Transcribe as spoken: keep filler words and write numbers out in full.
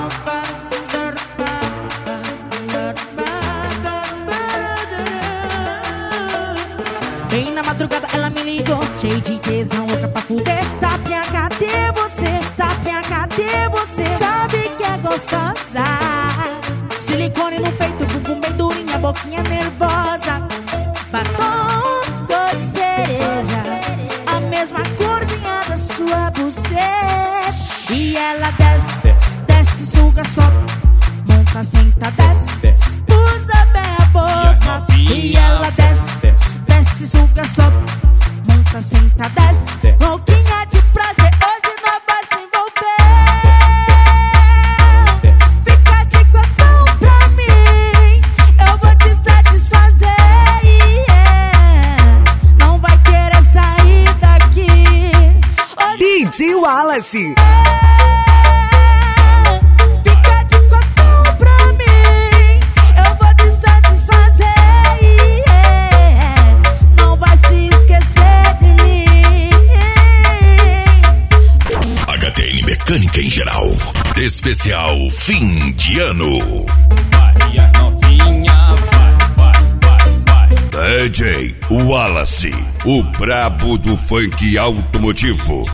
Bem na madrugada ela me ligou, cheio de tesão, louca pra fuder. Sapinha, cadê você? Sapinha, cadê você? Sabe que é gostosa. Silicone no peito, bumbum bem durinha, boquinha nervosa. Batom cor de cereja, a mesma corzinha da sua buceta. E ela desce, desce, suga, sobe, monta, senta, desce, usa bem a boca. E ela desce, desce, suga, sobe, monta, senta, desce, louquinha de prazer, hoje nós vai se envolver. Fica de cotão pra mim, eu vou te satisfazer, yeah. Não vai querer sair daqui hoje. D J Wallace. Fica de cotão pra mim, eu vou te satisfazer, yeah. Não vai se esquecer de mim. H T N Mecânica em geral. Especial fim de ano. Vai, e as novinha, vai, vai, vai, vai. D J Wallace, o brabo do funk automotivo.